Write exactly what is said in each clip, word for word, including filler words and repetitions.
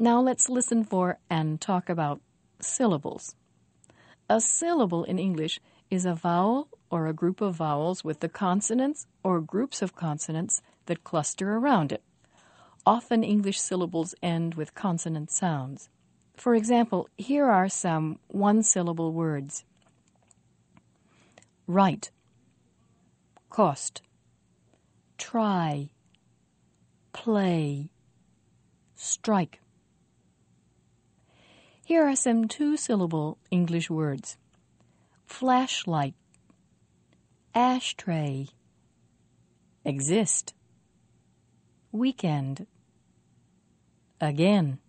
Now let's listen for and talk about syllables. A syllable in English is a vowel or a group of vowels with the consonants or groups of consonants that cluster around it. Often English syllables end with consonant sounds. For example, here are some one-syllable words. Right, cost, try, play, strike. Here are some two-syllable English words. Flashlight, ashtray, exist, weekend, again.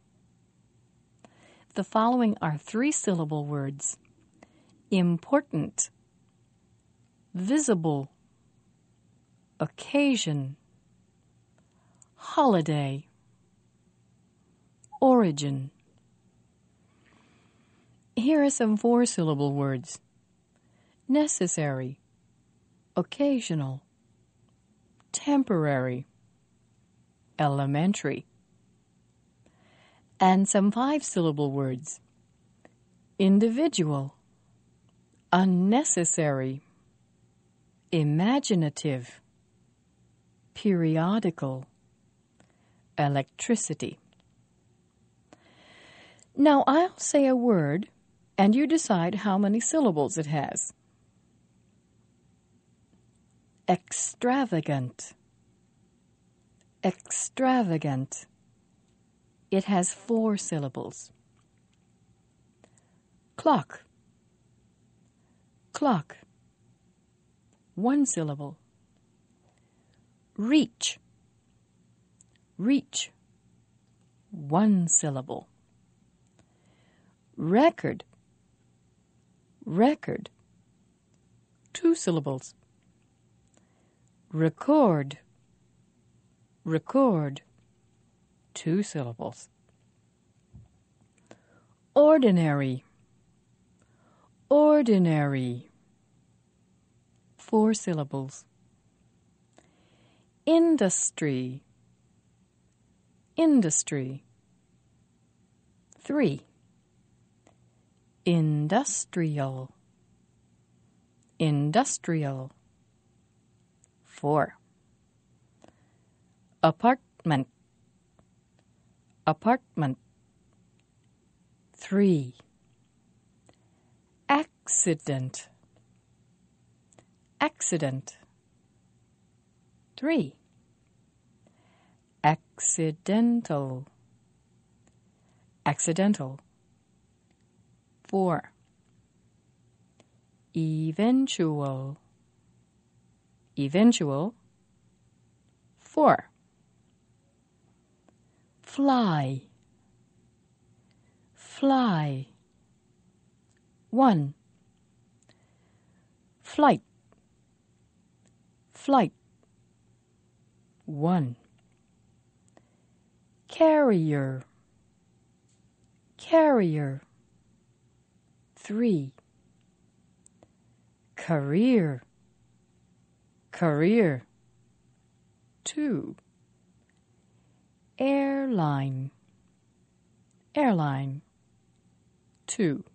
The following are three-syllable words. Important, visible, occasion, holiday, origin. Here are some four-syllable words. Necessary, occasional, temporary, elementary. And some five-syllable words. Individual, unnecessary, imaginative, periodical, electricity. Now I'll say a word, and you decide how many syllables it has. Extravagant. Extravagant. It has four syllables. Clock. Clock. One syllable. Reach. Reach. One syllable. Record. Record. Two syllables. Record. Record. Two syllables. Ordinary. Ordinary. Four syllables. Industry. Industry. Three. Industrial. Industrial. Four. Apartment. Apartment. Three. Accident. Accident. Three. Accidental. Accidental. Four. Eventual. Eventual. Four. Fly. Fly. One. Flight. Flight. One. Carrier. Carrier. Three. Career. Career. Two. Airline. Airline. Two.